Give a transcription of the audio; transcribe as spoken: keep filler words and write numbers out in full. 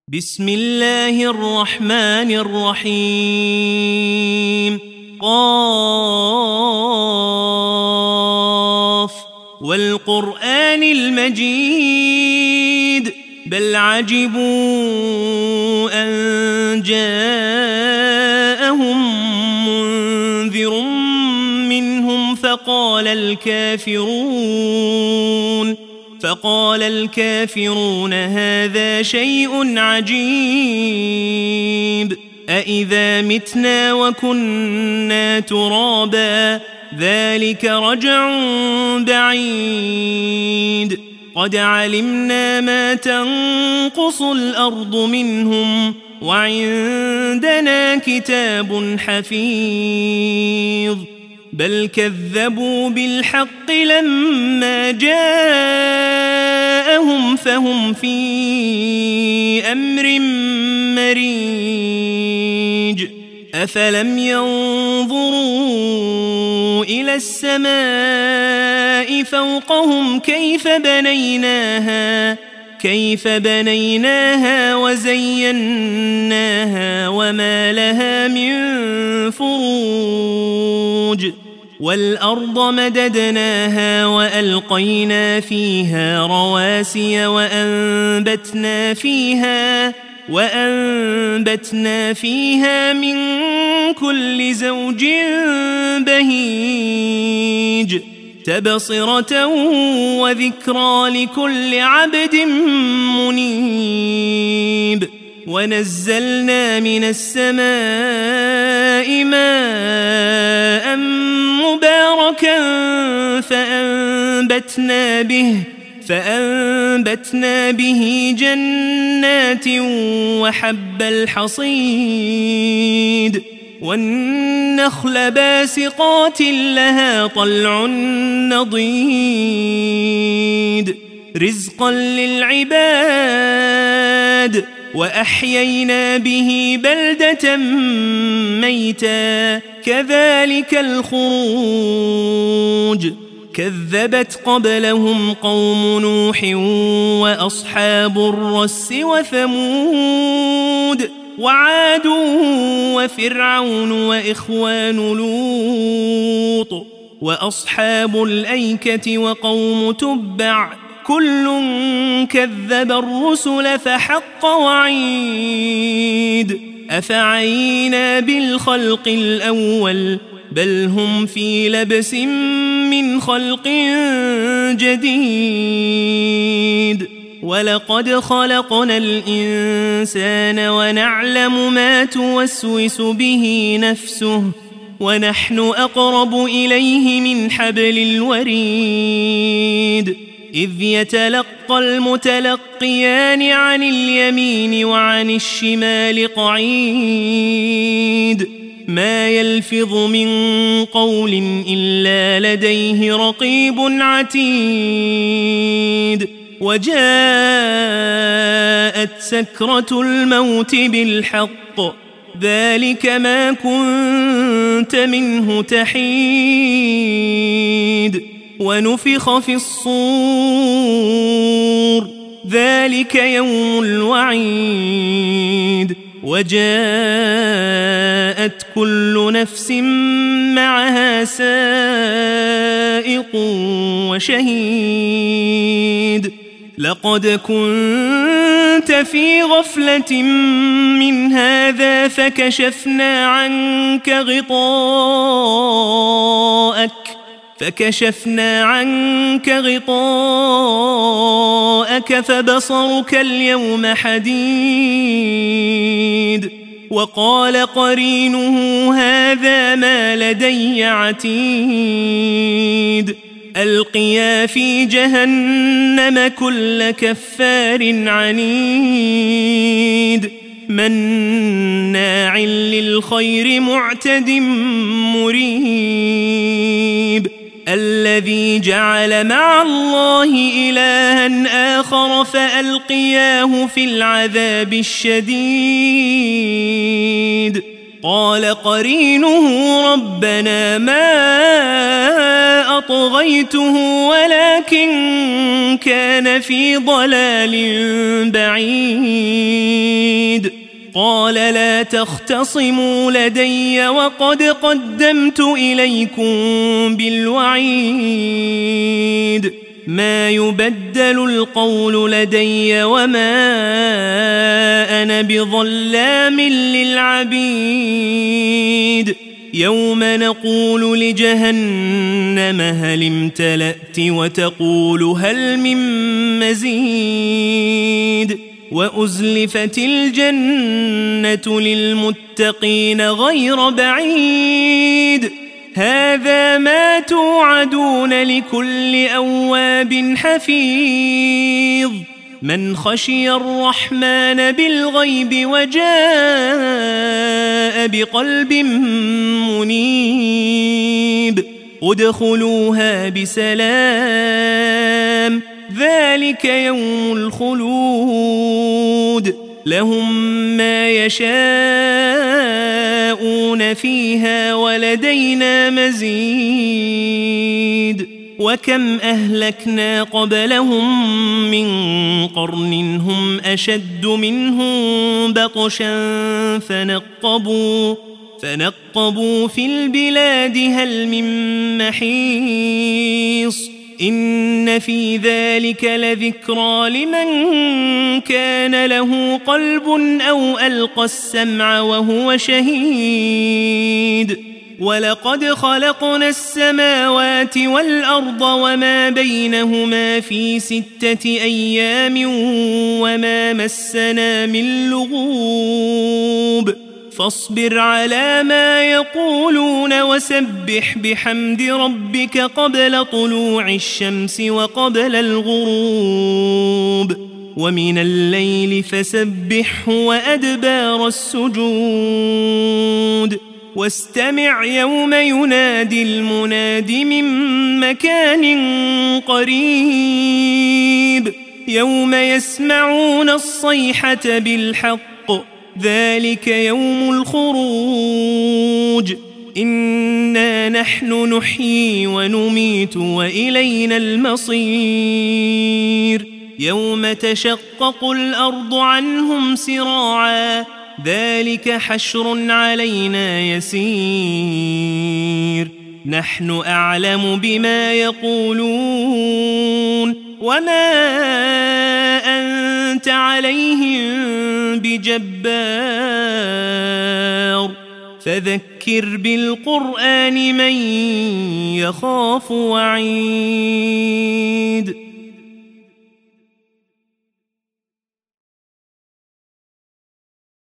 بسم الله الرحمن الرحيم قاف والقرآن المجيد بل عجبوا أن جاءهم منذر منهم فقال الكافرون فقال الكافرون هذا شيء عجيب أإذا متنا وكنا ترابا ذلك رجع بعيد قد علمنا ما تنقص الأرض منهم وعندنا كتاب حفيظ بل كذبوا بالحق لما جاءهم فهم في أمر مريج أفلم ينظروا إلى السماء فوقهم كيف بنيناها كيف بنيناها وزيناها وما لها من فروج والأرض مددناها وألقينا فيها رواسي وأنبتنا فيها وأنبتنا فيها من كل زوج بهيج تبصرة وذكرى لكل عبد منيب ونزلنا من السماء ماء مباركا فأنبتنا به فأنبتنا به جنات وحب الحصيد والنخل باسقات لها طلع نضيد رزقا للعباد وأحيينا به بلدة ميتا كذلك الخروج كذبت قبلهم قوم نوح وأصحاب الرس وثمود وعاد وفرعون وإخوان لوط وأصحاب الأيكة وقوم تبع كل كذب الرسل فحق وعيد أفعينا بالخلق الأول بل هم في لبس من خلق جديد ولقد خلقنا الإنسان ونعلم ما توسوس به نفسه ونحن أقرب إليه من حبل الوريد إذ يتلقى المتلقيان عن اليمين وعن الشمال قعيد ما يلفظ من قول إلا لديه رقيب عتيد وجاءت سكرة الموت بالحق ذلك ما كنت منه تحيد ونفخ في الصور ذلك يوم الوعيد وجاءت كل نفس معها سائق وشهيد لقد كنت في غفلة من هذا فكشفنا عنك غطاءك فكشفنا عنك غطاءك فبصرك اليوم حديد وقال قرينه هذا ما لدي عتيد ألقيا في جهنم كل كفار عنيد مناع للخير معتد مريب الذي جعل مع الله إلها آخر فألقياه في العذاب الشديد قال قرينه ربنا ما أطغيته ولكن كان في ضلال بعيد قال لا تختصموا لدي وقد قدمت إليكم بالوعيد ما يبدل القول لدي وما أنا بظلام للعبيد يوم نقول لجهنم هل امتلأت وتقول هل من مزيد وأزلفت الجنة للمتقين غير بعيد هذا ما توعدون لكل أواب حفيظ من خشي الرحمن بالغيب وجاء بقلب منيب ادخلوها بسلام ذلك يوم الخلود لهم ما يشاءون فيها ولدينا مزيد وكم أهلكنا قبلهم من قرن هم أشد منهم بطشا فنقبوا فنقبوا في البلاد هل من محيص إن في ذلك لذكرى لمن كان له قلب أو ألقى السمع وهو شهيد ولقد خلقنا السماوات والأرض وما بينهما في ستة أيام وما مسنا من لغوب فاصبر على ما يقولون وسبح بحمد ربك قبل طلوع الشمس وقبل الغروب ومن الليل فسبحه وأدبار السجود واستمع يوم ينادي المناد من مكان قريب يوم يسمعون الصيحة بالحق ذلك يوم الخروج إنا نحن نحيي ونميت وإلينا المصير يوم تشقق الأرض عنهم سراعا ذلك حشر علينا يسير نحن أعلم بما يقولون وما أنت عليهم بجبار فذكر بالقرآن من يخاف وعيد